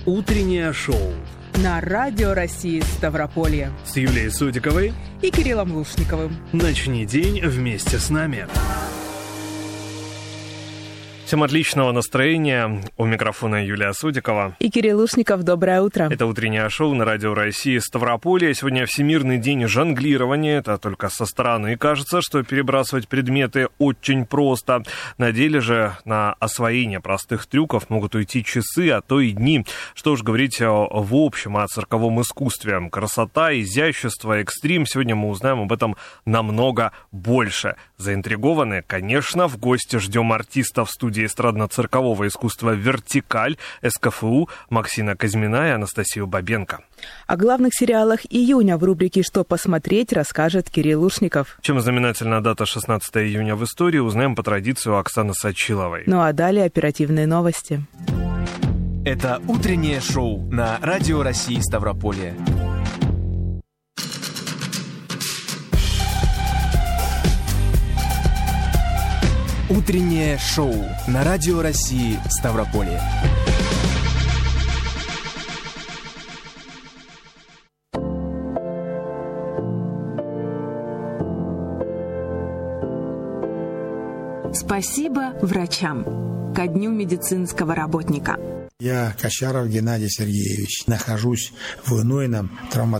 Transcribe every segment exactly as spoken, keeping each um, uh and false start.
Утреннее шоу на Радио России Ставрополье с Юлией Судиковой и Кириллом Лушниковым. Начни день вместе с нами. Всем отличного настроения. У микрофона Юлия Судикова. И Кирилл Лушников. Доброе утро. Это утреннее шоу на Радио России Ставрополье. Сегодня Всемирный день жонглирования. Это только со стороны кажется, что перебрасывать предметы очень просто. На деле же на освоение простых трюков могут уйти часы, а то и дни. Что уж говорить в общем о цирковом искусстве. Красота, изящество, экстрим. Сегодня мы узнаем об этом намного больше. Заинтригованы? Конечно, в гости ждем артистов студии эстрадно-циркового искусства «Вертикаль» эс ка эф у Максима Казьмина и Анастасию Бабенко. О главных сериалах июня в рубрике «Что посмотреть» расскажет Кирилл Лушников. Чем знаменательна дата шестнадцатого июня в истории, узнаем по традиции у Оксаны Сачиловой. Ну а далее оперативные новости. Это утреннее шоу на Радио России Ставрополье. Утреннее шоу на Радио России Ставрополье. Спасибо врачам ко Дню медицинского работника. Я Качаров Геннадий Сергеевич. Нахожусь в Инойном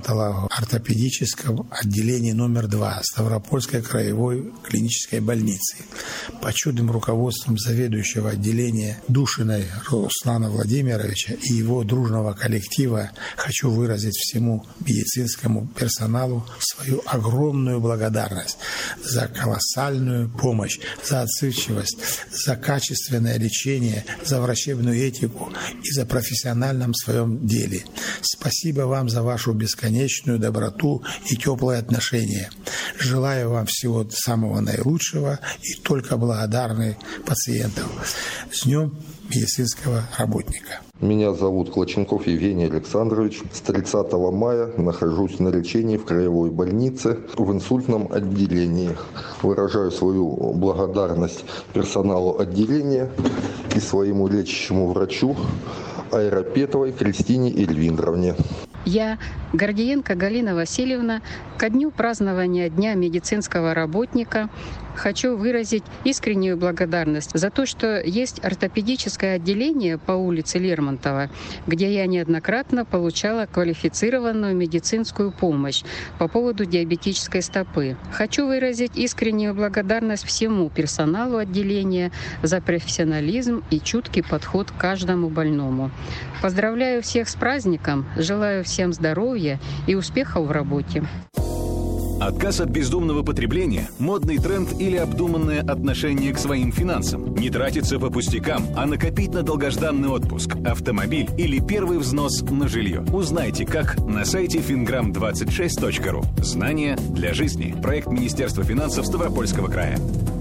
травматолого-ортопедическом отделении номер два Ставропольской краевой клинической больницы. Под чудным руководством заведующего отделения Душиной Руслана Владимировича и его дружного коллектива хочу выразить всему медицинскому персоналу свою огромную благодарность за колоссальную помощь, за отзывчивость, за качественное лечение, за врачебную этику и за профессиональном своем деле. Спасибо вам за вашу бесконечную доброту и теплые отношения. Желаю вам всего самого наилучшего и только благодарных пациентов. С Днем медицинского работника. Меня зовут Клоченков Евгений Александрович. С тридцатого мая нахожусь на лечении в краевой больнице в инсультном отделении. Выражаю свою благодарность персоналу отделения и своему лечащему врачу Айрапетовой Кристине Эльвиндровне. Я, Гордиенко Галина Васильевна, ко дню празднования Дня медицинского работника хочу выразить искреннюю благодарность за то, что есть ортопедическое отделение по улице Лермонтова, где я неоднократно получала квалифицированную медицинскую помощь по поводу диабетической стопы. Хочу выразить искреннюю благодарность всему персоналу отделения за профессионализм и чуткий подход к каждому больному. Поздравляю всех с праздником, желаю всем здоровья и успехов в работе. Отказ от бездумного потребления, модный тренд или обдуманное отношение к своим финансам. Не тратиться по пустякам, а накопить на долгожданный отпуск, автомобиль или первый взнос на жилье. Узнайте, как на сайте финграм двадцать шесть точка ру. Знания для жизни. Проект Министерства финансов Ставропольского края.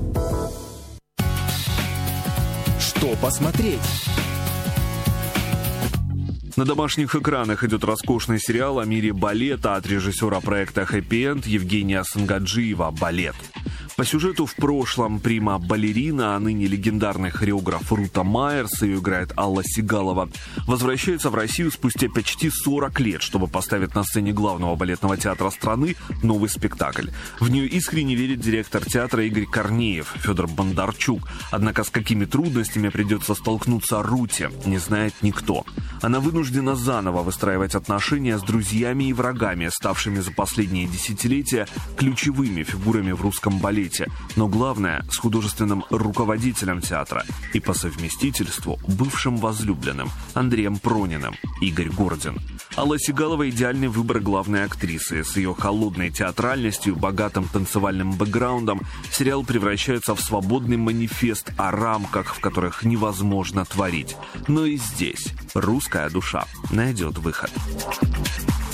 Что посмотреть? На домашних экранах идет роскошный сериал о мире балета от режиссера проекта «Хэппи Энд» Евгения Сангаджиева «Балет». По сюжету в прошлом прима-балерина, а ныне легендарный хореограф Рута Майерс, ее играет Алла Сигалова, возвращается в Россию спустя почти сорок лет, чтобы поставить на сцене главного балетного театра страны новый спектакль. В нее искренне верит директор театра Игорь Корнеев, Федор Бондарчук. Однако с какими трудностями придется столкнуться Руте, не знает никто. Она вынуждена заново выстраивать отношения с друзьями и врагами, ставшими за последние десятилетия ключевыми фигурами в русском балете. Но главное, с художественным руководителем театра и по совместительству бывшим возлюбленным Андреем Прониным, Игорь Гордин. Алла Сигалова – идеальный выбор главной актрисы. С ее холодной театральностью, богатым танцевальным бэкграундом сериал превращается в свободный манифест о рамках, в которых невозможно творить. Но и здесь русская душа найдет выход.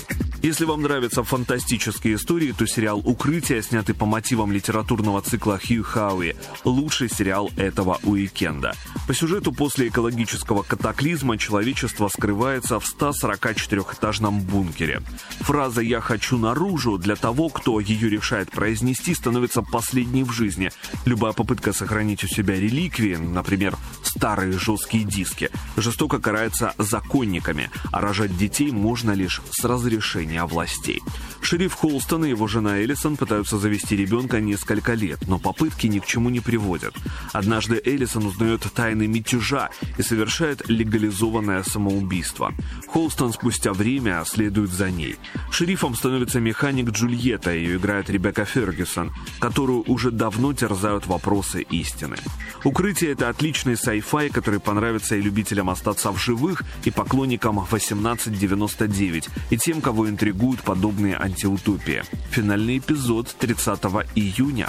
Если вам нравятся фантастические истории, то сериал «Укрытие», снятый по мотивам литературного цикла Хью Хауи, лучший сериал этого уикенда. По сюжету, после экологического катаклизма человечество скрывается в ста сорока четырёхэтажном бункере. Фраза «я хочу наружу» для того, кто ее решает произнести, становится последней в жизни. Любая попытка сохранить у себя реликвии, например, старые жесткие диски, жестоко карается законниками, а рожать детей можно лишь с разрешения властей. Шериф Холстон и его жена Эллисон пытаются завести ребенка несколько лет, но попытки ни к чему не приводят. Однажды Эллисон узнает тайны мятежа и совершает легализованное самоубийство. Холстон спустя время следует за ней. Шерифом становится механик Джульетта, ее играет Ребекка Фергюсон, которую уже давно терзают вопросы истины. «Укрытие» — это отличный sci-fi, который понравится и любителям остаться в живых, и поклонникам восемнадцать девяносто девять, и тем, кого интригуют подобные антиутопии. Финальный эпизод тридцатого июня.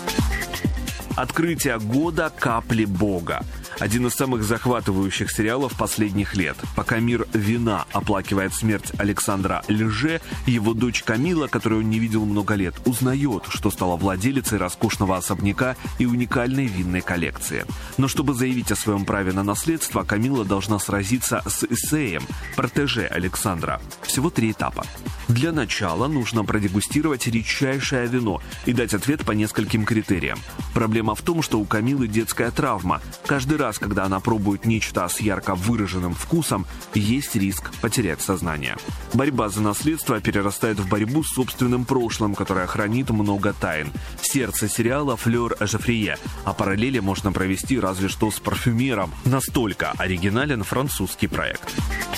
Открытие года «Капли Бога». Один из самых захватывающих сериалов последних лет. Пока мир вина оплакивает смерть Александра Лже, его дочь Камила, которую он не видел много лет, узнает, что стала владелицей роскошного особняка и уникальной винной коллекции. Но чтобы заявить о своем праве на наследство, Камила должна сразиться с Исеем, протеже Александра. Всего три этапа. Для начала нужно продегустировать редчайшее вино и дать ответ по нескольким критериям. Проблема в том, что у Камилы детская травма. Каждый раз, когда она пробует нечто с ярко выраженным вкусом, есть риск потерять сознание. Борьба за наследство перерастает в борьбу с собственным прошлым, которое хранит много тайн. Сердце сериала — Флёр Жофрие, а параллели можно провести разве что с парфюмером. Настолько оригинален французский проект.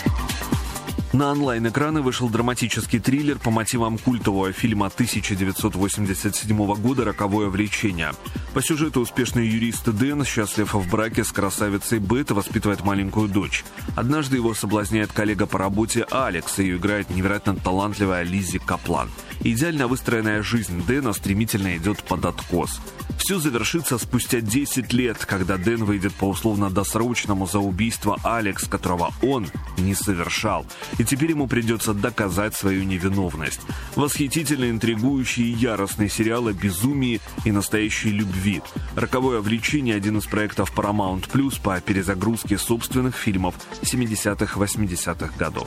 На онлайн-экраны вышел драматический триллер по мотивам культового фильма тысяча девятьсот восемьдесят седьмого года «Роковое влечение». По сюжету успешный юрист Дэн, счастлив в браке с красавицей Бет, воспитывает маленькую дочь. Однажды его соблазняет коллега по работе Алекс, ее играет невероятно талантливая Лиззи Каплан. Идеально выстроенная жизнь Дэна стремительно идет под откос. Все завершится спустя десять лет, когда Дэн выйдет по условно-досрочному за убийство Алекс, которого он не совершал. И теперь ему придется доказать свою невиновность. Восхитительно интригующий и яростный сериал о безумии и настоящей любви. «Роковое влечение» — один из проектов Paramount Plus по перезагрузке собственных фильмов семидесятых-восьмидесятых годов.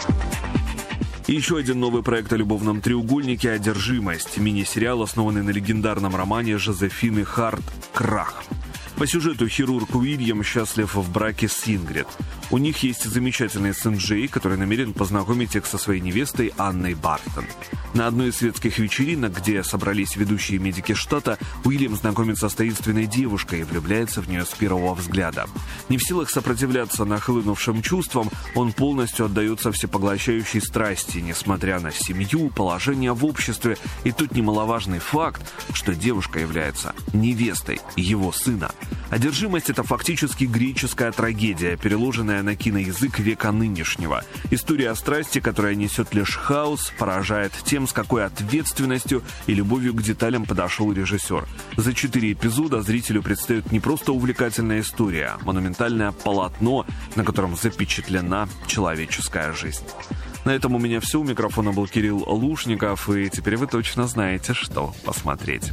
И еще один новый проект о любовном треугольнике «Одержимость». Мини-сериал, основанный на легендарном романе Жозефины Харт «Крах». По сюжету хирург Уильям счастлив в браке с Ингрид. У них есть замечательный сын Джей, который намерен познакомить их со своей невестой Анной Бартон. На одной из светских вечеринок, где собрались ведущие медики штата, Уильям знакомится с таинственной девушкой и влюбляется в нее с первого взгляда. Не в силах сопротивляться нахлынувшим чувствам, он полностью отдается всепоглощающей страсти, несмотря на семью, положение в обществе и тот немаловажный факт, что девушка является невестой его сына. «Одержимость» — это фактически греческая трагедия, переложенная на киноязык века нынешнего. История о страсти, которая несет лишь хаос, поражает тем, с какой ответственностью и любовью к деталям подошел режиссер. За четыре эпизода зрителю предстает не просто увлекательная история, а монументальное полотно, на котором запечатлена человеческая жизнь. На этом у меня все. У микрофона был Кирилл Лушников, и теперь вы точно знаете, что посмотреть.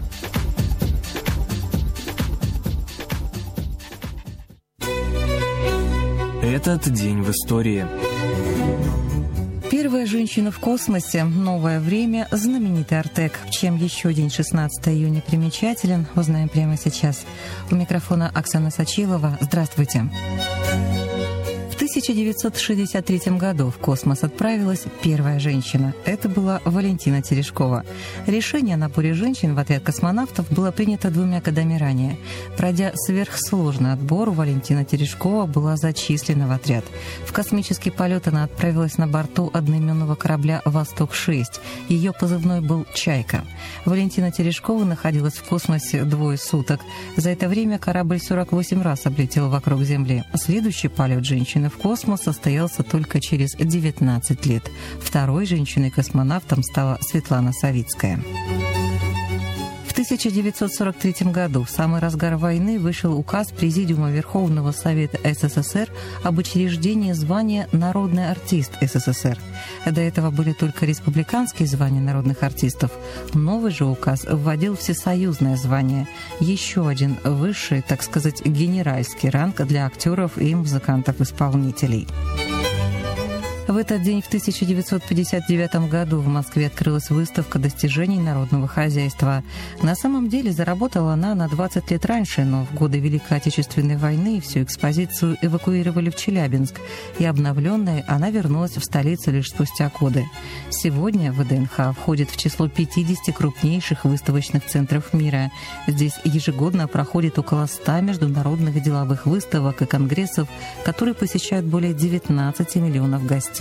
Этот день в истории. Первая женщина в космосе, новое время, знаменитый Артек. Чем еще день шестнадцатого июня примечателен, узнаем прямо сейчас. У микрофона Оксана Сачилова. Здравствуйте. В тысяча девятьсот шестьдесят третьем году в космос отправилась первая женщина. Это была Валентина Терешкова. Решение о наборе женщин в отряд космонавтов было принято двумя годами ранее. Пройдя сверхсложный отбор, Валентина Терешкова была зачислена в отряд. В космический полет она отправилась на борту одноименного корабля «Восток-шесть». Ее позывной был «Чайка». Валентина Терешкова находилась в космосе двое суток. За это время корабль сорок восемь раз облетел вокруг Земли. Следующий полет женщины в космос состоялся только через девятнадцать лет. Второй женщиной-космонавтом стала Светлана Савицкая. В тысяча девятьсот сорок третьем году, в самый разгар войны, вышел указ Президиума Верховного Совета СССР об учреждении звания «Народный артист СССР». До этого были только республиканские звания народных артистов. Новый же указ вводил всесоюзное звание, еще один высший, так сказать, генеральский ранг для актеров и музыкантов-исполнителей. В этот день в тысяча девятьсот пятьдесят девятом году в Москве открылась выставка достижений народного хозяйства. На самом деле заработала она на двадцать лет раньше, но в годы Великой Отечественной войны всю экспозицию эвакуировали в Челябинск, и обновленная она вернулась в столицу лишь спустя годы. Сегодня ВДНХ входит в число пятидесяти крупнейших выставочных центров мира. Здесь ежегодно проходит около ста международных деловых выставок и конгрессов, которые посещают более девятнадцати миллионов гостей.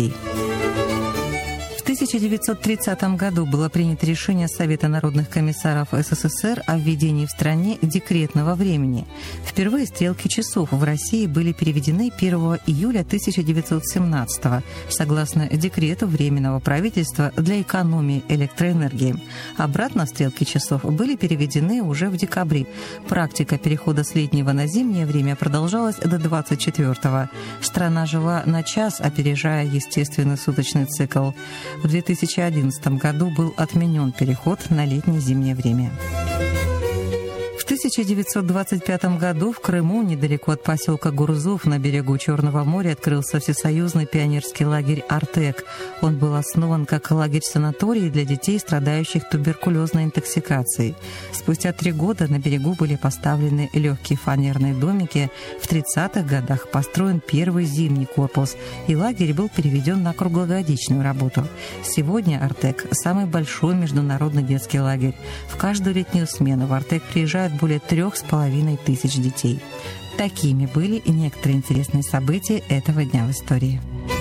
В тысяча девятьсот тридцатом году было принято решение Совета народных комиссаров СССР о введении в стране декретного времени. Впервые стрелки часов в России были переведены первого июля тысяча девятьсот семнадцатого согласно декрету Временного правительства для экономии электроэнергии. Обратно стрелки часов были переведены уже в декабре. Практика перехода с летнего на зимнее время продолжалась до двадцать четвёртого. Страна жила на час, опережая естественный суточный цикл. В две тысячи одиннадцатом году был отменен переход на летнее-зимнее время. В тысяча девятьсот двадцать пятом году в Крыму, недалеко от поселка Гурзуф на берегу Черного моря, открылся всесоюзный пионерский лагерь «Артек». Он был основан как лагерь-санаторий для детей, страдающих туберкулезной интоксикацией. Спустя три года на берегу были поставлены легкие фанерные домики. В тридцатых годах построен первый зимний корпус, и лагерь был переведен на круглогодичную работу. Сегодня «Артек» – самый большой международный детский лагерь. В каждую летнюю смену в «Артек» приезжают более трех с половиной тысяч детей. Такими были и некоторые интересные события этого дня в истории.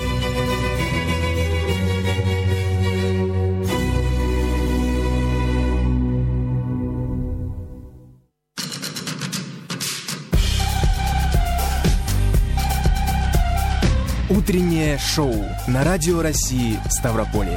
Утреннее шоу на Радио России Ставрополье.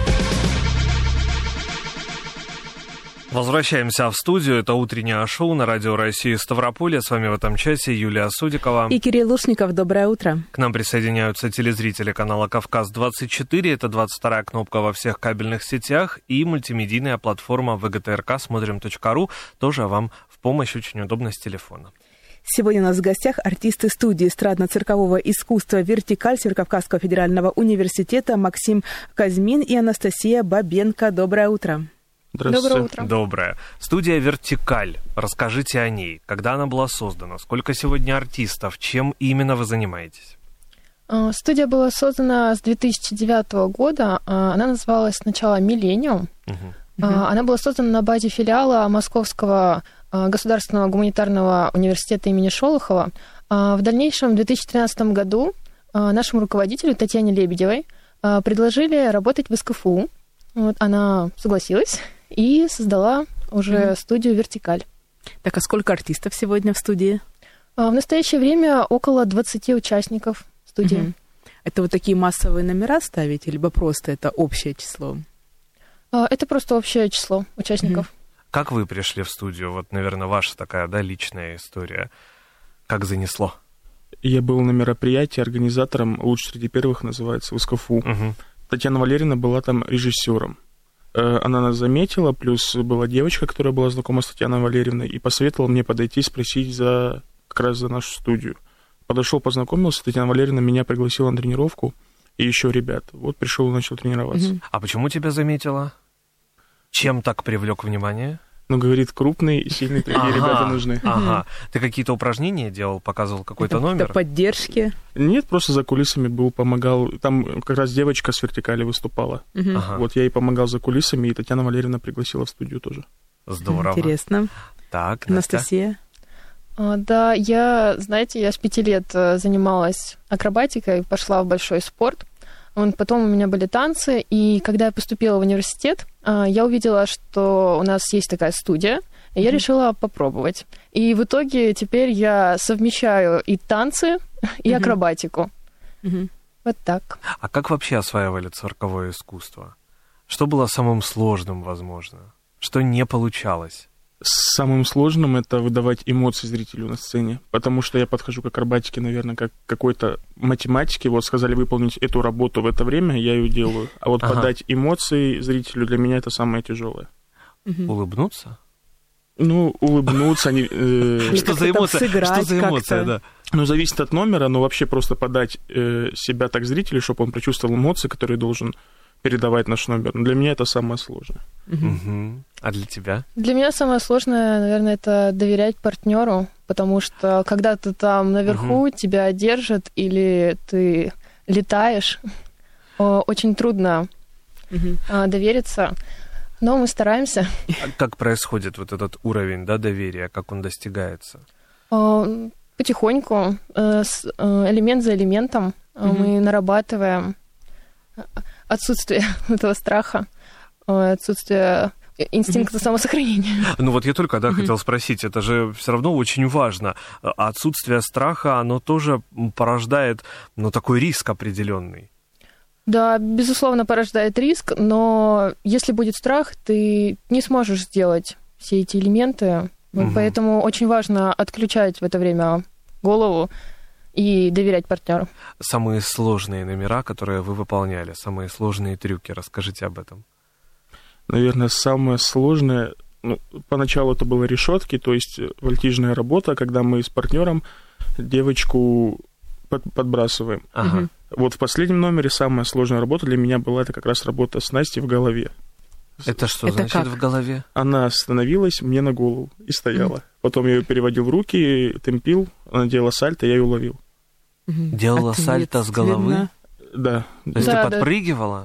Возвращаемся в студию. Это утреннее шоу на Радио России Ставрополье. С вами в этом часе Юлия Судикова и Кирилл Лушников. Доброе утро. К нам присоединяются телезрители канала «Кавказ двадцать четыре». Это двадцать вторая кнопка во всех кабельных сетях и мультимедийная платформа вэ гэ тэ эр ка смотрим точка ру. Тоже вам в помощь, очень удобно с телефона. Сегодня у нас в гостях артисты студии эстрадно-циркового искусства «Вертикаль» Северокавказского федерального университета Максим Казьмин и Анастасия Бабенко. Доброе утро. Доброе утро. Доброе. Студия «Вертикаль». Расскажите о ней. Когда она была создана? Сколько сегодня артистов? Чем именно вы занимаетесь? Студия была создана с две тысячи девятого года. Она называлась сначала «Миллениум». Угу. Она была создана на базе филиала Московского государственного гуманитарного университета имени Шолохова. В дальнейшем, в две тысячи тринадцатом году, нашему руководителю Татьяне Лебедевой предложили работать в эс ка эф у. Вот, она согласилась и создала уже mm-hmm. студию «Вертикаль». Так, а сколько артистов сегодня в студии? В настоящее время около двадцати участников студии. Mm-hmm. Это вот такие массовые номера ставите, либо просто это общее число? Это просто общее число участников. Mm-hmm. Как вы пришли в студию? Вот, наверное, ваша такая, да, личная история. Как занесло? Я был на мероприятии организатором, лучше среди первых называется, в эс ка эф у. Mm-hmm. Татьяна Валерьевна была там режиссером. Она нас заметила, плюс была девочка, которая была знакома с Татьяной Валерьевной, и посоветовала мне подойти спросить за, как раз за нашу студию. Подошел, познакомился, Татьяна Валерьевна меня пригласила на тренировку, и еще ребят. Вот пришел и начал тренироваться. А почему тебя заметила? Чем так привлек внимание? Ну, говорит, крупные, сильные такие ага, ребята нужны. Ага. Ты какие-то упражнения делал, показывал какой-то это, номер? Это поддержки? Нет, просто за кулисами был, помогал. Там как раз девочка с «Вертикали» выступала. Угу. Ага. Вот я ей помогал за кулисами, и Татьяна Валерьевна пригласила в студию тоже. Здорово. Интересно. Так, Анастасия? А, да, я, знаете, я с пяти лет занималась акробатикой, пошла в большой спорт. Потом у меня были танцы, и когда я поступила в университет, я увидела, что у нас есть такая студия, и я mm-hmm. решила попробовать. И в итоге теперь я совмещаю и танцы, и mm-hmm. акробатику. Mm-hmm. Вот так. А как вообще осваивали цирковое искусство? Что было самым сложным, возможно? Что не получалось? Самым сложным это выдавать эмоции зрителю на сцене, потому что я подхожу к акробатике, наверное, как к какой-то математике. Вот сказали выполнить эту работу в это время, я ее делаю. А вот ага. подать эмоции зрителю для меня это самое тяжелое. Угу. Улыбнуться? Ну, улыбнуться. Они, э... Что за эмоция? Что за эмоция, да? Ну, зависит от номера, но вообще просто подать э, себя так зрителю, чтобы он прочувствовал эмоции, которые должен передавать наш номер. Для меня это самое сложное. Угу. Угу. А для тебя? Для меня самое сложное, наверное, это доверять партнеру, потому что когда ты там наверху, угу. тебя держат или ты летаешь, очень трудно угу. довериться, но мы стараемся. А как происходит вот этот уровень, да, доверия, как он достигается? Потихоньку, элемент за элементом угу. мы нарабатываем отсутствие этого страха, отсутствие инстинкта mm-hmm. самосохранения. Ну вот я только, да, mm-hmm. хотел спросить, это же все равно очень важно. Отсутствие страха, оно тоже порождает, ну, такой риск определенный. Да, безусловно, порождает риск, но если будет страх, ты не сможешь сделать все эти элементы, mm-hmm. поэтому очень важно отключать в это время голову и доверять партнеру. Самые сложные номера, которые вы выполняли, самые сложные трюки, расскажите об этом. Наверное, самое сложное, ну, поначалу это было решетки, то есть вольтижная работа, когда мы с партнером девочку под, подбрасываем. Ага. Вот в последнем номере самая сложная работа для меня была это как раз работа с Настей в голове. Это что это значит как? В голове? Она становилась мне на голову и стояла. Mm-hmm. Потом я ее переводил в руки, темпил, она делала сальто, я ее ловил. Mm-hmm. Делала сальто с головы? Да. То есть да, ты подпрыгивала?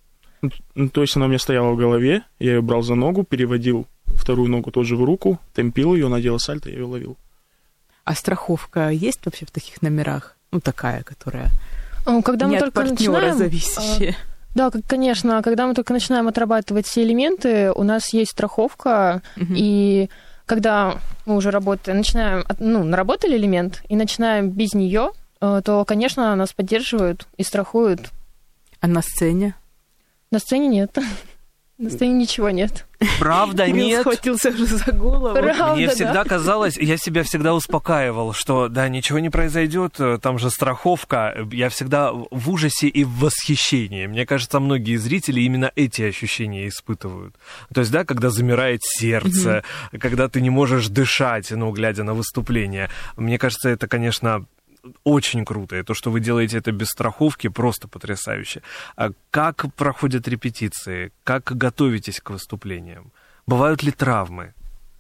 Ну, то есть она у меня стояла в голове, я ее брал за ногу, переводил вторую ногу тоже в руку, темпил ее, она делала сальто, я ее ловил. А страховка есть вообще в таких номерах? Ну, такая, которая когда не мы от только партнера начинаем, зависящая. Да, конечно, когда мы только начинаем отрабатывать все элементы, у нас есть страховка, угу. и когда мы уже работаем, начинаем, ну, наработали элемент и начинаем без нее, то, конечно, нас поддерживают и страхуют. А на сцене? На сцене нет. На сцене ничего нет. Правда, нет? Схватился уже за голову. Правда, Мне всегда да. казалось, я себя всегда успокаивал, что да, ничего не произойдет, там же страховка. Я всегда в ужасе и в восхищении. Мне кажется, многие зрители именно эти ощущения испытывают. То есть, да, когда замирает сердце, угу. когда ты не можешь дышать, ну, глядя на выступление. Мне кажется, это, конечно, очень круто. И то, что вы делаете это без страховки, просто потрясающе. А как проходят репетиции? Как готовитесь к выступлениям? Бывают ли травмы?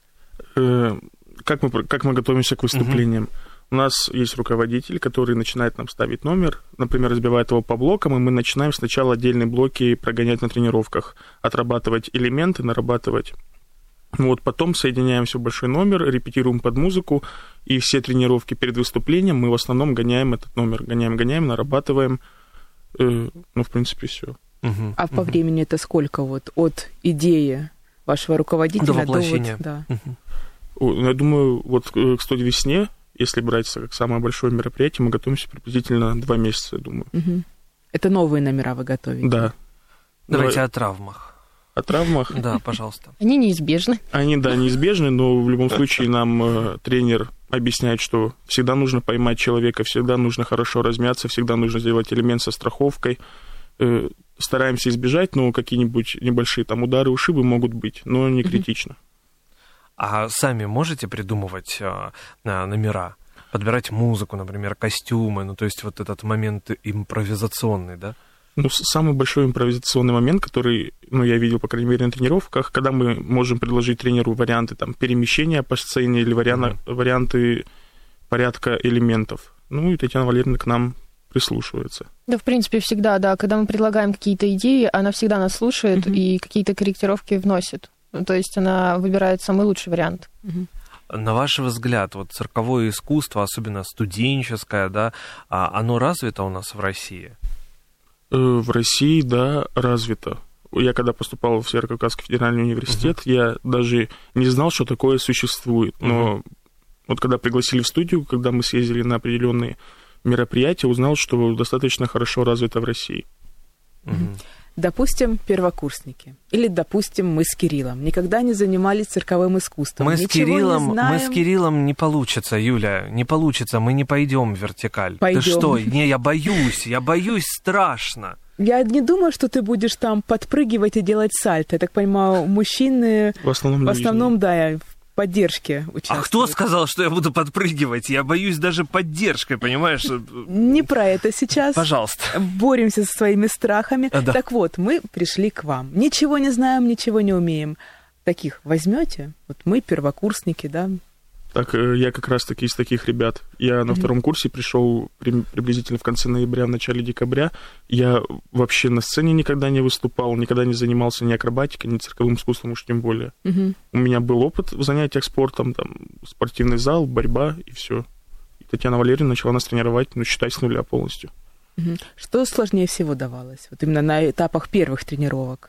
Э, как, мы, как мы готовимся к выступлениям? Угу. У нас есть руководитель, который начинает нам ставить номер, например, разбивает его по блокам, и мы начинаем сначала отдельные блоки прогонять на тренировках, отрабатывать элементы, нарабатывать. Вот, потом соединяемся в большой номер, репетируем под музыку, и все тренировки перед выступлением мы в основном гоняем этот номер, гоняем, гоняем, нарабатываем, э, ну, в принципе, все. Угу, а угу. по времени это сколько вот от идеи вашего руководителя до воплощения? До вот, да. угу. Я думаю, вот к «Студии весне», если брать как самое большое мероприятие, мы готовимся приблизительно два месяца, я думаю. Угу. Это новые номера вы готовите? Да. Давайте Но... о травмах. О травмах? Да, пожалуйста. Они неизбежны. Они, да, неизбежны, но в любом случае нам э, тренер объясняет, что всегда нужно поймать человека, всегда нужно хорошо размяться, всегда нужно сделать элемент со страховкой. Э, стараемся избежать, но какие-нибудь небольшие там удары, ушибы могут быть, но не критично. А сами можете придумывать э, номера? Подбирать музыку, например, костюмы, ну то есть вот этот момент импровизационный, да? Ну, самый большой импровизационный момент, который, ну, я видел, по крайней мере, на тренировках, когда мы можем предложить тренеру варианты там, перемещения по сцене или варианты, mm-hmm. варианты порядка элементов. Ну, и Татьяна Валерьевна к нам прислушивается. Да, в принципе, всегда, да. Когда мы предлагаем какие-то идеи, она всегда нас слушает mm-hmm. и какие-то корректировки вносит. Ну, то есть она выбирает самый лучший вариант. Mm-hmm. На ваш взгляд, вот цирковое искусство, особенно студенческое, да, оно развито у нас в России? В России, да, развито. Я когда поступал в Северо-Кавказский федеральный университет, uh-huh. я даже не знал, что такое существует. Но uh-huh. вот когда пригласили в студию, когда мы съездили на определенные мероприятия, узнал, что достаточно хорошо развито в России. Uh-huh. Допустим, первокурсники. Или, допустим, мы с Кириллом. Никогда не занимались цирковым искусством. Мы с, Кириллом, не знаем. мы с Кириллом не получится, Юля, не получится. Мы не пойдем в вертикаль. Пойдем. Ты что? Не, я боюсь, я боюсь страшно. Я не думаю, что ты будешь там подпрыгивать и делать сальто. Я так понимаю, мужчины в основном, в основном да, в поддержке участвуют. А кто сказал, что я буду подпрыгивать? Я боюсь даже поддержкой, понимаешь? Не про это сейчас. Пожалуйста. Боремся со своими страхами. А, да. Так вот, мы пришли к вам. Ничего не знаем, ничего не умеем. Таких возьмете? Вот мы первокурсники, да? Так, я как раз-таки из таких ребят. Я на mm-hmm. втором курсе пришел при, приблизительно в конце ноября, в начале декабря. Я вообще на сцене никогда не выступал, никогда не занимался ни акробатикой, ни цирковым искусством, уж тем более. Mm-hmm. У меня был опыт в занятиях спортом, там, спортивный зал, борьба и все. И Татьяна Валерьевна начала нас тренировать, ну, считай, с нуля полностью. Mm-hmm. Что сложнее всего давалось? Вот именно на этапах первых тренировок?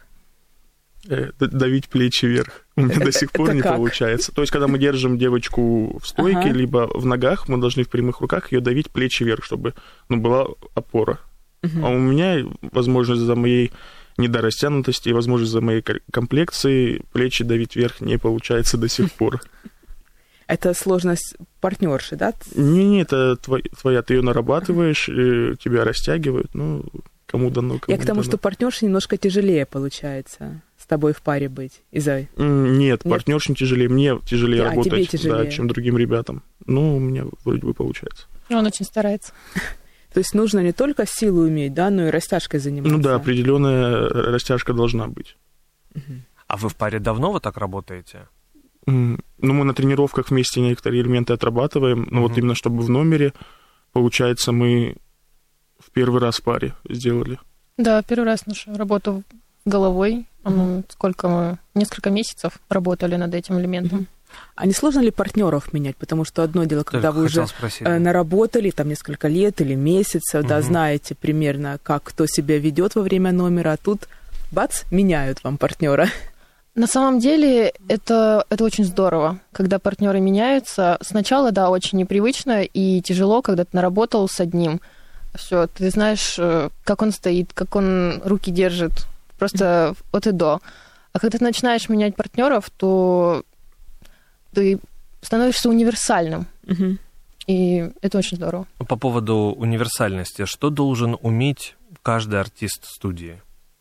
Давить плечи вверх. У меня это, до сих пор не как? получается. То есть, когда мы держим девочку в стойке, ага. либо в ногах, мы должны в прямых руках ее давить плечи вверх, чтобы ну, была опора. Угу. А у меня, возможно, из-за моей недорастянутости, возможно, из-за моей комплекции, плечи давить вверх не получается до сих пор. Это сложность партнерши, да? Не-не, это твоя, ты ее нарабатываешь, тебя растягивают, ну... Кому дано, кому Я к тому, дано. Что партнерша немножко тяжелее получается с тобой в паре быть. Из-за... Нет, Нет, партнерша тяжелее. Мне тяжелее а, работать, тяжелее. Да, чем другим ребятам. Ну, у меня вроде бы получается. Он очень старается. То есть нужно не только силу иметь, да, но и растяжкой заниматься. Ну да, определенная растяжка должна быть. Угу. А вы в паре давно вот так работаете? Ну, мы на тренировках вместе некоторые элементы отрабатываем, но угу. вот именно чтобы в номере, получается, мы... в первый раз в паре сделали. Да, первый раз нашу работу головой. Mm-hmm. Сколько мы... Несколько месяцев работали над этим элементом. Mm-hmm. А не сложно ли партнеров менять? Потому что одно дело, когда Только вы уже спросить, да. наработали там несколько лет или месяцев, mm-hmm. да, знаете примерно, как кто себя ведет во время номера, а тут, бац, меняют вам партнера. На самом деле это, это очень здорово, когда партнеры меняются. Сначала, да, очень непривычно и тяжело, когда ты наработал с одним. Все, ты знаешь, как он стоит, как он руки держит, просто от и до. А когда ты начинаешь менять партнеров, то ты становишься универсальным. Угу. И это очень здорово. По поводу универсальности, что должен уметь каждый артист студии?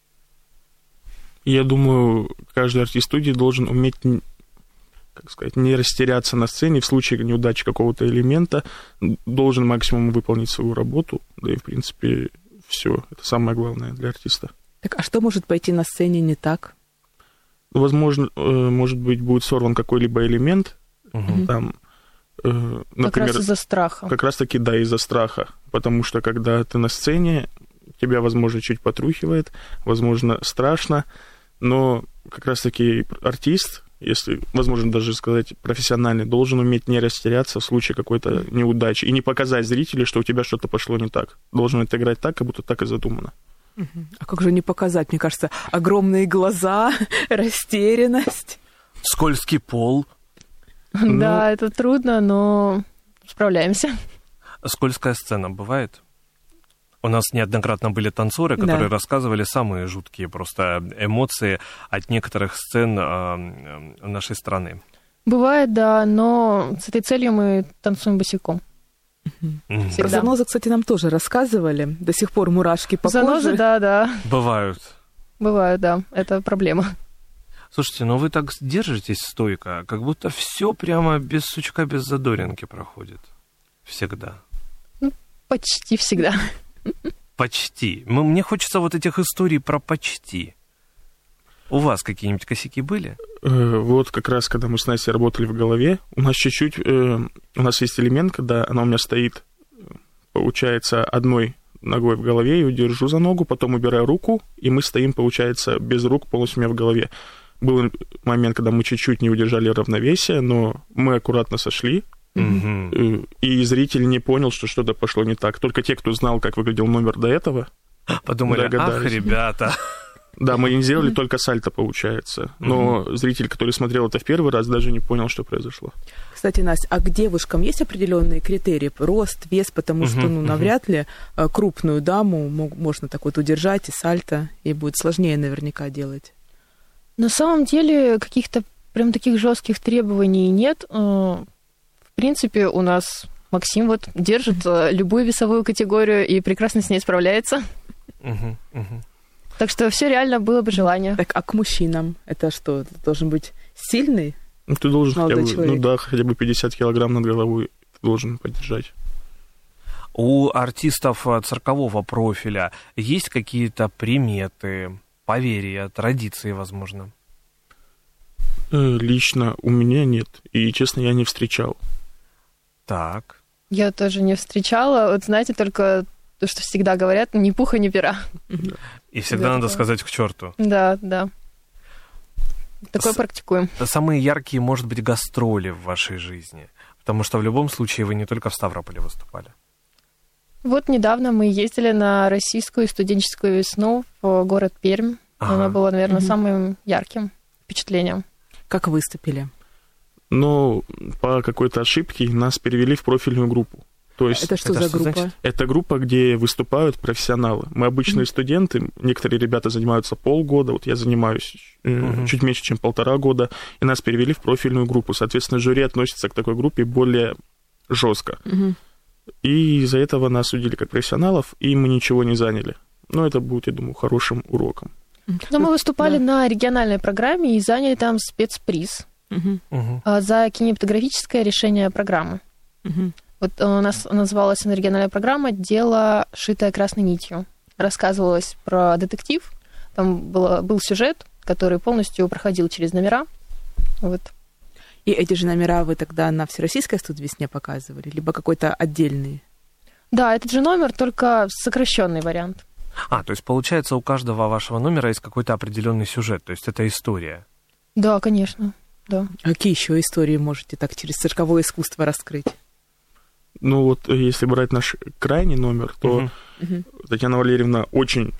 Я думаю, каждый артист студии должен уметь... как сказать, не растеряться на сцене в случае неудачи какого-то элемента, должен максимум выполнить свою работу, да и, в принципе, все. Это самое главное для артиста. Так, а что может пойти на сцене не так? Возможно, может быть, будет сорван какой-либо элемент, угу. там, например... Как раз из-за страха. Как раз-таки, да, из-за страха, потому что, когда ты на сцене, тебя, возможно, чуть потрухивает, возможно, страшно, но как раз-таки артист... если, возможно, даже сказать профессиональный, должен уметь не растеряться в случае какой-то неудачи и не показать зрителю, что у тебя что-то пошло не так. Должен это играть так, как будто так и задумано. А как же не показать? Мне кажется, огромные глаза, растерянность. Скользкий пол. Да, ну... это трудно, но справляемся. Скользкая сцена бывает? У нас неоднократно были танцоры, которые да. рассказывали самые жуткие просто эмоции от некоторых сцен э, нашей страны. Бывает, да, но с этой целью мы танцуем босиком. Mm-hmm. Про занозы, кстати, нам тоже рассказывали. До сих пор мурашки по занозы, коже. да, да. Бывают. Бывают, да, это проблема. Слушайте, ну вы так держитесь стойко, как будто все прямо без сучка, без задоринки проходит. Всегда. Ну, почти всегда. Почти. Мне хочется вот этих историй про почти. У вас какие-нибудь косяки были? Вот как раз, когда мы с Настей работали в голове, у нас чуть-чуть... У нас есть элемент, когда она у меня стоит, получается, одной ногой в голове, я ее держу за ногу, потом убираю руку, и мы стоим, получается, без рук, полностью у меня в голове. Был момент, когда мы чуть-чуть не удержали равновесие, но мы аккуратно сошли, mm-hmm. и зритель не понял, что что-то пошло не так. Только те, кто знал, как выглядел номер до этого, подумали, ах, ребята. Да, мы не сделали только сальто, получается. Но mm-hmm. зритель, который смотрел это в первый раз, даже не понял, что произошло. Кстати, Настя, а к девушкам есть определенные критерии? Рост, вес, потому что, ну, навряд ли крупную даму можно так вот удержать и сальто, и будет сложнее наверняка делать. На самом деле каких-то прям таких жестких требований нет. В принципе, у нас Максим вот держит любую весовую категорию и прекрасно с ней справляется. Uh-huh, uh-huh. Так что все реально было бы желание. Так, а к мужчинам это что? Это должен быть сильный? Ну, ты должен хотя бы, человек? ну да, хотя бы пятьдесят килограмм над головой должен поддержать. У артистов циркового профиля есть какие-то приметы, поверья, традиции, возможно? Лично у меня нет. И, честно, я не встречал. Так. Я тоже не встречала. Вот знаете, только то, что всегда говорят, ни пуха, ни пера. И всегда да, надо такое. Сказать к черту. Да, да. Такое С- практикуем. Самые яркие, может быть, гастроли в вашей жизни. Потому что в любом случае вы не только в Ставрополе выступали. Вот недавно мы ездили на российскую студенческую весну в город Пермь. Ага. Она была, наверное, угу. самым ярким впечатлением. Как выступили? Ну, по какой-то ошибке нас перевели в профильную группу. То есть, это что это за что группа? Значит? Это группа, где выступают профессионалы. Мы обычные mm-hmm. студенты, некоторые ребята занимаются полгода, вот я занимаюсь mm-hmm. чуть меньше, чем полтора года, и нас перевели в профильную группу. Соответственно, жюри относится к такой группе более жестко. Mm-hmm. И из-за этого нас судили как профессионалов, и мы ничего не заняли. Но это будет, я думаю, хорошим уроком. Но мы выступали да. на региональной программе и заняли там спецприз mm-hmm. за кинематографическое решение программы. Mm-hmm. Вот у нас называлась региональная программа «Дело, шитое красной нитью». Рассказывалось про детектив. Там было, был сюжет, который полностью проходил через номера. Вот. И эти же номера вы тогда на Всероссийской студвесне показывали? Либо какой-то отдельный? Да, этот же номер, только сокращенный вариант. А, то есть, получается, у каждого вашего номера есть какой-то определенный сюжет, то есть это история? Да, конечно, да. А какие еще истории можете так через цирковое искусство раскрыть? Ну вот, если брать наш крайний номер, то uh-huh. Татьяна Валерьевна очень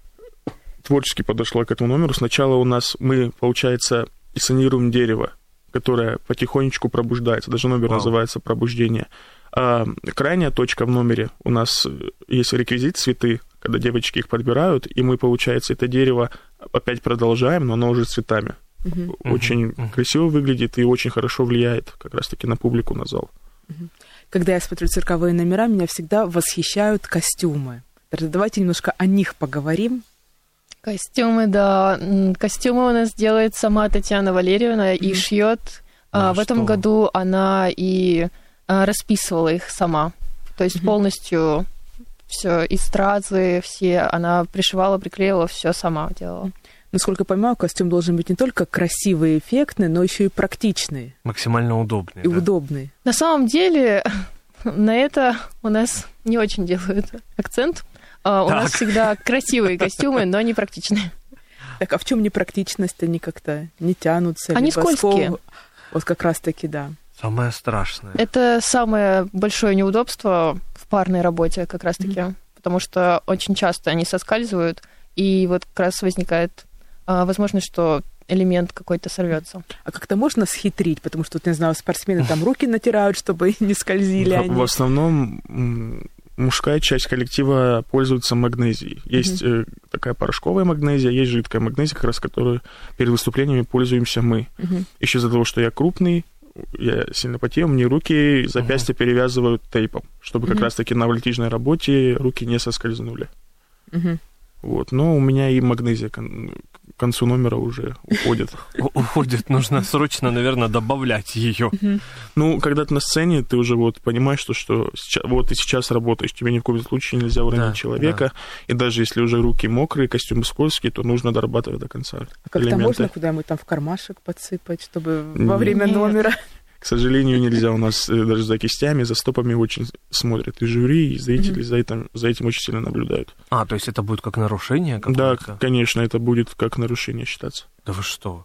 творчески подошла к этому номеру. Сначала у нас мы, получается, инсценируем дерево, которое потихонечку пробуждается. Даже номер wow. называется «Пробуждение». А крайняя точка в номере у нас есть реквизит цветы, когда девочки их подбирают, и мы, получается, это дерево опять продолжаем, но оно уже цветами. Uh-huh. Очень uh-huh. красиво выглядит и очень хорошо влияет как раз-таки на публику, на зал. Uh-huh. Когда я смотрю цирковые номера, меня всегда восхищают костюмы. Давайте немножко о них поговорим. Костюмы, да. Костюмы у нас делает сама Татьяна Валерьевна и mm-hmm. шьет. Да, в что? Этом году она и расписывала их сама. То есть mm-hmm. полностью все из стразы, все она пришивала, приклеила, все сама делала. Насколько я понимаю, костюм должен быть не только красивый и эффектный, но еще и практичный. Максимально удобный. И да? удобный. На самом деле, на это у нас не очень делают акцент. А, у нас всегда красивые костюмы, но не практичные. Так, а в чем непрактичность? Они как-то не тянутся? Они скользкие. Скол... Вот как раз-таки, да. Самое страшное. Это самое большое неудобство в парной работе как раз-таки, mm-hmm. потому что очень часто они соскальзывают, и вот как раз возникает а, возможность, что элемент какой-то сорвется. А как-то можно схитрить? Потому что, не знаю, спортсмены там руки натирают, чтобы не скользили они. В основном мужская часть коллектива пользуется магнезией. Есть uh-huh. такая порошковая магнезия, есть жидкая магнезия, как раз которую перед выступлениями пользуемся мы. Uh-huh. Еще из-за того, что я крупный, я сильно потею, мне руки, запястья uh-huh. перевязывают тейпом, чтобы uh-huh. как раз-таки на вольтижной работе руки не соскользнули. Uh-huh. Вот. Но у меня и магнезия к концу номера уже уходит. Уходит, нужно срочно, наверное, добавлять ее. Ну, когда ты на сцене, ты уже вот понимаешь, что, что сейчас, вот ты сейчас работаешь, тебе ни в коем случае нельзя уронить да, человека, да. И даже если уже руки мокрые, костюмы скользкие, то нужно дорабатывать до конца. А как-то можно куда-нибудь там в кармашек подсыпать, чтобы во время номера... К сожалению, нельзя. У нас даже за кистями, за стопами очень смотрят и жюри, и зрители mm-hmm. за, этим, за этим очень сильно наблюдают. А, то есть это будет как нарушение какое-то? Да, конечно, это будет как нарушение считаться. Да вы что?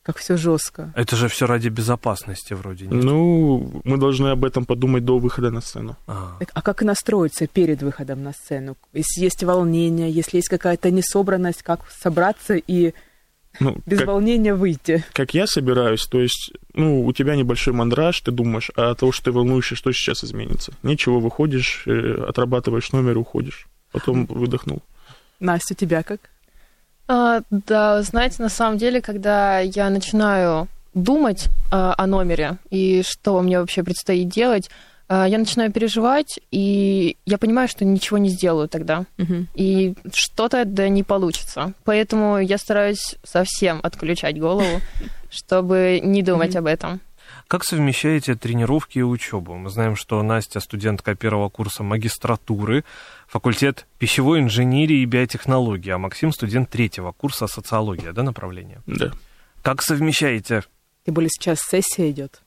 Как все жестко. Это же все ради безопасности вроде, нет? Ну, мы должны об этом подумать до выхода на сцену. А, а как настроиться перед выходом на сцену? Если есть волнение, если есть какая-то несобранность, как собраться и ну, без как, волнения выйти? Как я собираюсь, то есть, ну, у тебя небольшой мандраж, ты думаешь, а от того, что ты волнуешься, что сейчас изменится? Ничего, выходишь, отрабатываешь номер, уходишь. Потом выдохнул. Настя, у тебя как? А, да, знаете, на самом деле, когда я начинаю думать а, о номере и что мне вообще предстоит делать, а, я начинаю переживать, и я понимаю, что ничего не сделаю тогда. Угу. И что-то да не получится. Поэтому я стараюсь совсем отключать голову, чтобы не думать об этом. Как совмещаете тренировки и учебу? Мы знаем, что Настя студентка первого курса магистратуры, факультет пищевой инженерии и биотехнологии, а Максим студент третьего курса социология, да, направление? Да. Как совмещаете? Тем более сейчас сессия идет.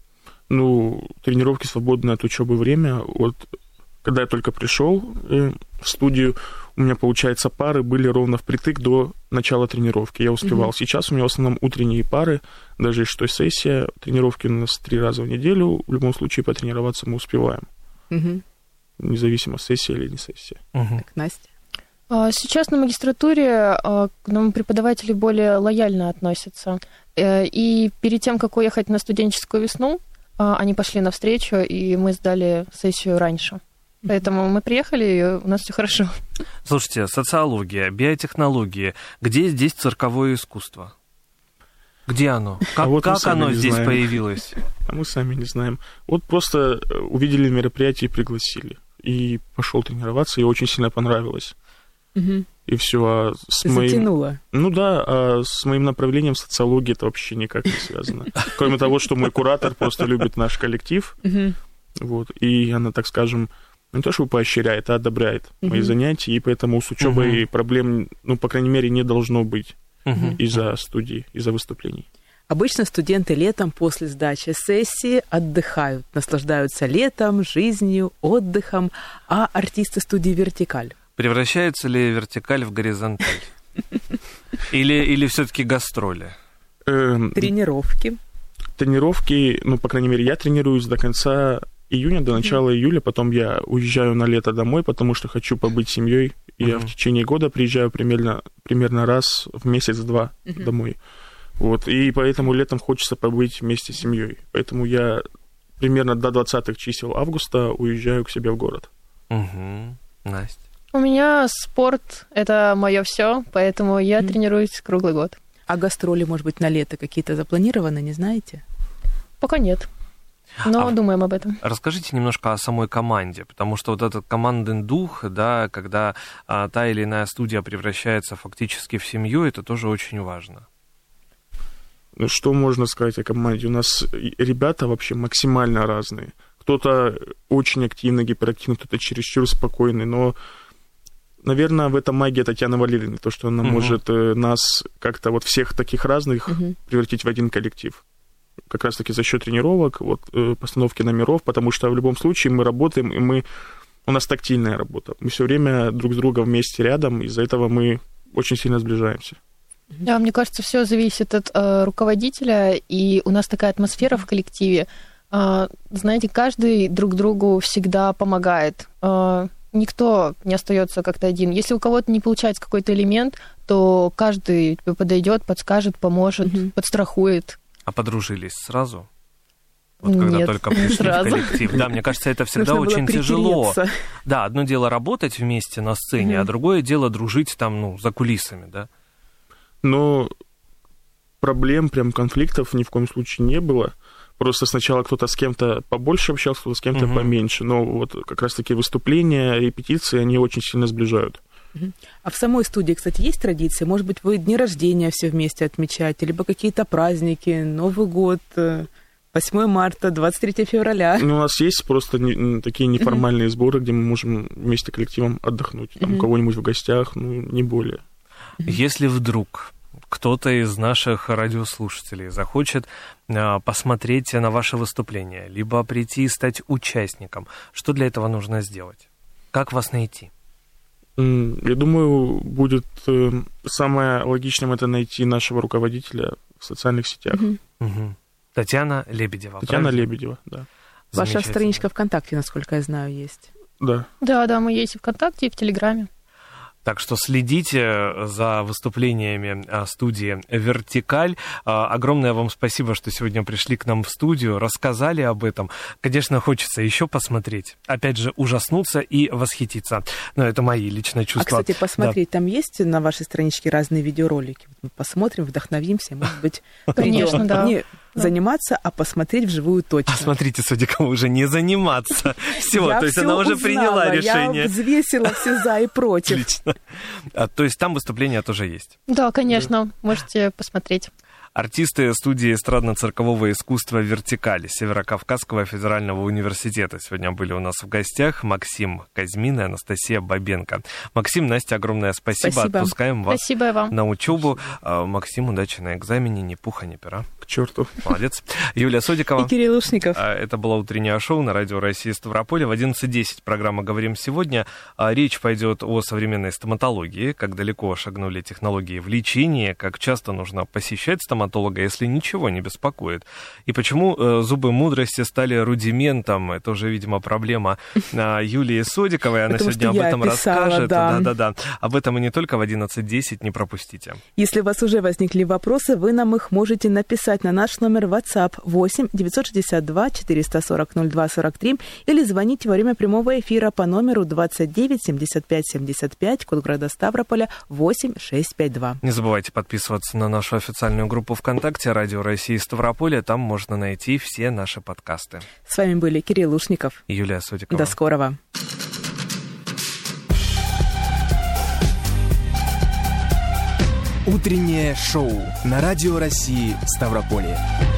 Ну, тренировки свободное от учебы время. Вот когда я только пришел в студию, у меня, получается, пары были ровно впритык до начала тренировки. Я успевал. Угу. Сейчас у меня в основном утренние пары, даже что сессия, тренировки у нас три раза в неделю. В любом случае потренироваться мы успеваем. Угу. Независимо, сессия или не сессия. Угу. Так, Настя? Сейчас на магистратуре к нам преподаватели более лояльно относятся. И перед тем, как уехать на студенческую весну, они пошли навстречу, и мы сдали сессию раньше. Поэтому мы приехали, и у нас все хорошо. Слушайте, социология, биотехнологии. Где здесь цирковое искусство? Где оно? Как, а вот как оно здесь знаем. Появилось? А мы сами не знаем. Вот просто увидели мероприятие и пригласили. И пошел тренироваться, и очень сильно понравилось. Угу. И все. А с Затянуло. Моим... Ну да, а с моим направлением социологии это вообще никак не связано. Кроме того, что мой куратор просто любит наш коллектив. Вот. И она, так скажем, не то, что поощряет, а одобряет uh-huh. мои занятия, и поэтому с учебой uh-huh. проблем, ну, по крайней мере, не должно быть uh-huh. из-за студии, из-за выступлений. Обычно студенты летом после сдачи сессии отдыхают, наслаждаются летом, жизнью, отдыхом, а артисты студии «Вертикаль». Превращается ли «Вертикаль» в «Горизонталь»? Или, или все-таки гастроли? Тренировки. Тренировки, ну, по крайней мере, я тренируюсь до конца июня, до начала mm-hmm. июля, потом я уезжаю на лето домой, потому что хочу побыть с семьей. И mm-hmm. я в течение года приезжаю примерно, примерно раз в месяц-два mm-hmm. домой. Вот. И поэтому летом хочется побыть вместе с семьей. Поэтому я примерно до двадцатых чисел августа уезжаю к себе в город. Mm-hmm. Настя? У меня спорт — это мое все, поэтому я mm-hmm. тренируюсь круглый год. А гастроли, может быть, на лето какие-то запланированы, не знаете? Пока нет. Но а думаем об этом. Расскажите немножко о самой команде, потому что вот этот командный дух, да, когда а, та или иная студия превращается фактически в семью, это тоже очень важно. Ну, что можно сказать о команде? У нас ребята вообще максимально разные. Кто-то очень активный, гиперактивный, кто-то чересчур спокойный, но, наверное, в этом магия Татьяны Валерьевны, то, что она угу. может нас как-то вот всех таких разных угу. превратить в один коллектив. Как раз-таки за счет тренировок, вот, постановки номеров, потому что в любом случае мы работаем, и мы, у нас тактильная работа. Мы все время друг с другом вместе рядом, из-за этого мы очень сильно сближаемся. Да, мне кажется, все зависит от э, руководителя, и у нас такая атмосфера в коллективе. Э, знаете, каждый друг другу всегда помогает. Э, никто не остается как-то один. Если у кого-то не получается какой-то элемент, то каждый подойдет, подскажет, поможет, mm-hmm. подстрахует. А подружились сразу? Вот когда Нет, только пришли сразу. в коллектив. Да, мне кажется, это всегда Нужно очень тяжело. припереться. Да, одно дело работать вместе на сцене, mm-hmm. а другое дело дружить там, ну, за кулисами, да? Но проблем, прям конфликтов ни в коем случае не было. Просто сначала кто-то с кем-то побольше общался, кто-то с кем-то mm-hmm. поменьше. Но вот как раз-таки выступления, репетиции, они очень сильно сближают. А в самой студии, кстати, есть традиции? Может быть, вы дни рождения все вместе отмечаете, либо какие-то праздники, Новый год, восьмое марта, двадцать третьего февраля? Ну, у нас есть просто не, такие неформальные uh-huh. сборы, где мы можем вместе коллективом отдохнуть. Там uh-huh. у кого-нибудь в гостях, ну, не более. Uh-huh. Если вдруг кто-то из наших радиослушателей захочет э, посмотреть на ваше выступление, либо прийти и стать участником, что для этого нужно сделать? Как вас найти? Я думаю, будет самое логичным это найти нашего руководителя в социальных сетях. Угу. Угу. Татьяна Лебедева. Татьяна правильно? Лебедева, да. Ваша страничка ВКонтакте, насколько я знаю, есть. Да. Да, да, мы есть и ВКонтакте, и в Телеграме. Так что следите за выступлениями студии «Вертикаль». Огромное вам спасибо, что сегодня пришли к нам в студию, рассказали об этом. Конечно, хочется еще посмотреть. Опять же, ужаснуться и восхититься. Но это мои личные чувства. А, кстати, посмотреть, да. Там есть на вашей страничке разные видеоролики? Мы посмотрим, вдохновимся, может быть, конечно, да. Не заниматься, а посмотреть вживую точно. А смотрите, Содикова, уже не заниматься. Все, то есть она уже приняла решение. Я взвесила все за и против. Отлично. А, то есть там выступления тоже есть? Да, конечно, можете посмотреть. Артисты студии эстрадно-циркового искусства «Вертикаль» Северокавказского федерального университета сегодня были у нас в гостях. Максим Казьмин и Анастасия Бабенко. Максим, Настя, огромное спасибо. Спасибо. Отпускаем вас спасибо вам. на учебу. Максим, удачи на экзамене, ни пуха, ни пера. К черту. Молодец. Юлия Содикова. И Кирилл Ушников. Это было утреннее шоу на Радио России Ставрополе. В одиннадцать десять программа «Говорим сегодня». Речь пойдет о современной стоматологии, как далеко шагнули технологии в лечении, как часто нужно посещать стоматолога, если ничего не беспокоит. И почему зубы мудрости стали рудиментом. Это уже, видимо, проблема Юлии Содиковой. Она Потому сегодня об этом писала, расскажет. да. Да-да-да. Об этом и не только в одиннадцать десять. Не пропустите. Если у вас уже возникли вопросы, вы нам их можете написать на наш номер WhatsApp восемь девятьсот шестьдесят два четыреста сорок ноль два сорок три или звоните во время прямого эфира по номеру двадцать девять семьдесят пять семьдесят пять, код города Ставрополя восемь шесть пять два. Не забывайте подписываться на нашу официальную группу ВКонтакте «Радио России Ставрополе». Там можно найти все наши подкасты. С вами были Кирилл Ушников и Юлия Содикова. До скорого. Утреннее шоу на Радио России Ставрополье.